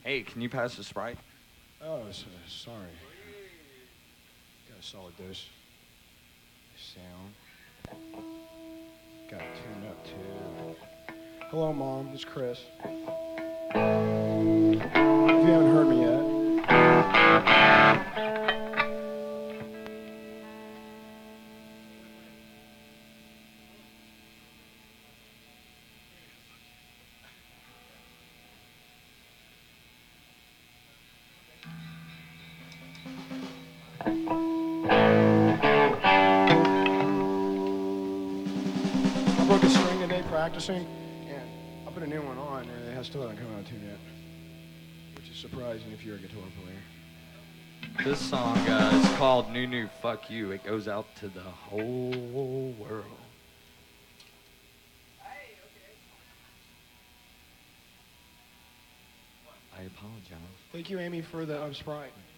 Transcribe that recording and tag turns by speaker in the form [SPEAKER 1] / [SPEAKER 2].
[SPEAKER 1] Hey, can you pass the Sprite?
[SPEAKER 2] Oh, sorry. Got a solid dose. Sound. Got it tuned up too. Hello, Mom. It's Chris. If you haven't heard me yet. I broke a string today practicing, and I put a new one on, and it still hasn't come out of tune yet. Which is surprising if you're a guitar player.
[SPEAKER 1] This song is called New New Fuck You. It goes out to the whole world. I apologize.
[SPEAKER 2] Thank you, Amy, for the Sprite.